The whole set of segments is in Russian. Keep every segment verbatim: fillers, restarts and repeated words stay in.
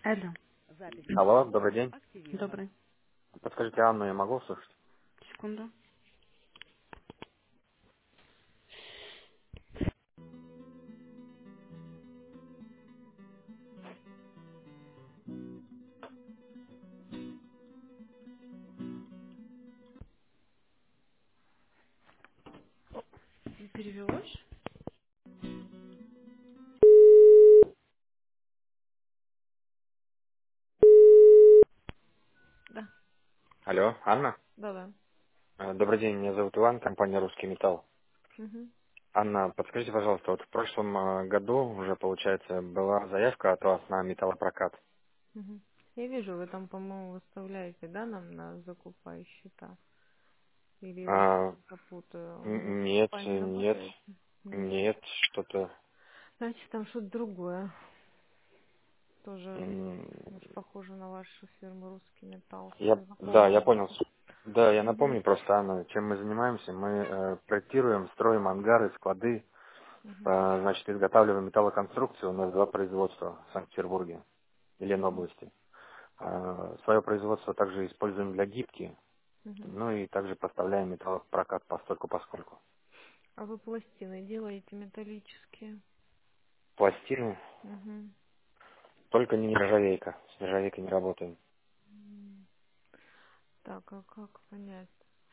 Алло, Алло, добрый день. добрый. Подскажите, Анну я могу услышать? Секунду. Перевелось? Да, Алло, Анна? да, да. Э, Добрый день, меня зовут Иван, компания «Русский металл». Угу, Анна, подскажите, пожалуйста, вот в прошлом э, году уже, получается, была заявка от вас на металлопрокат. угу. Я вижу, вы там, по-моему, выставляете, да, нам на закупай счета? Или я А, что-то путаю? У нас н- нет, закупай не нет, работает? Нет. нет, что-то... Значит, там что-то другое. Тоже м, уж похоже на вашу фирму «Русский металл». Я, да, я Знакомая. понял. Да, я Угу, напомню просто, Анна, чем мы занимаемся. Мы э, проектируем, строим ангары, склады, угу, э, значит, изготавливаем металлоконструкции. У нас два производства в Санкт-Петербурге и угу, Ленобласти. А, Свое производство также используем для гибки, угу. ну и также поставляем металлопрокат постольку поскольку. А вы пластины делаете металлические? Пластины, Угу. только не нержавейка, с нержавейкой не работаем. Так, а как понять,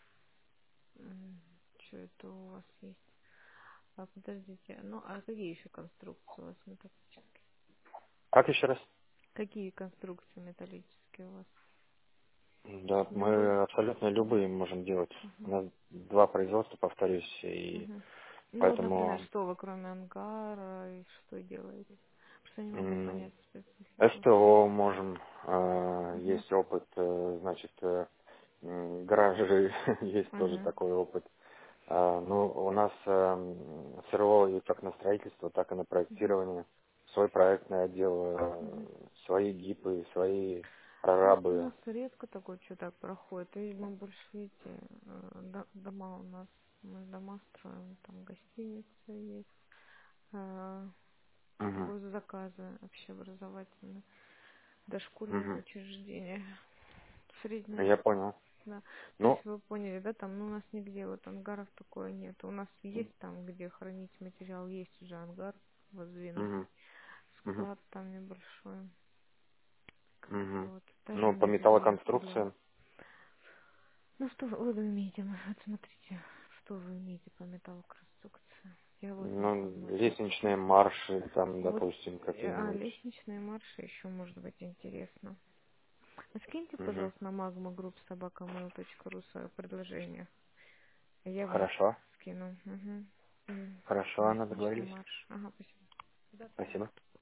что это у вас есть? А подождите, ну а какие еще конструкции у вас металлические? Как еще раз? Какие конструкции металлические у вас? Да, Любые? мы абсолютно Угу. любые можем делать. У Угу. нас два производства, повторюсь, и Угу. Ну вот, например, поэтому что вы кроме ангара и что делаете? Просто я не могу м, понять специфику. СТО можем, э, Угу. есть опыт, э, значит, э, м, гаражи, есть тоже Угу. такой опыт. А, Ну, у нас эм, СРО и как на строительство, так и на Угу. проектирование. Свой проектный отдел, Угу. э, свои гипы, свои Просто у прорабы. нас редко такое что так проходит. И мы больше, видите, э, до- дома у нас, мы дома строим, там гостиница есть, э, Мгм, госзаказы общеобразовательные, дошкольные мгм. учреждения среднего. Я понял. Да. То Ну, есть вы поняли, да, там ну, у нас нигде вот ангаров такое нет. У нас есть там, где хранить материал, есть уже ангар воздвинутый, мгм, мгм, склад там небольшой. Как бы мгм. вот даже Ну, по мебель изготовляем. металлоконструкциям, Ну что вы, вы имеете, вот смотрите, что вы имеете по металлоконструкции. Я вот не ну, смогу сейчас. лестничные марши, там, Вот, допустим, э, а, какие-нибудь. лестничные марши еще может быть интересно. А скиньте, Мгм. пожалуйста, на магма групп собака mail точка ру свое предложение. Я вам Хорошо, скину. Угу. хорошо, Анна, Лестничный договорились. марш. Ага, спасибо. Спасибо.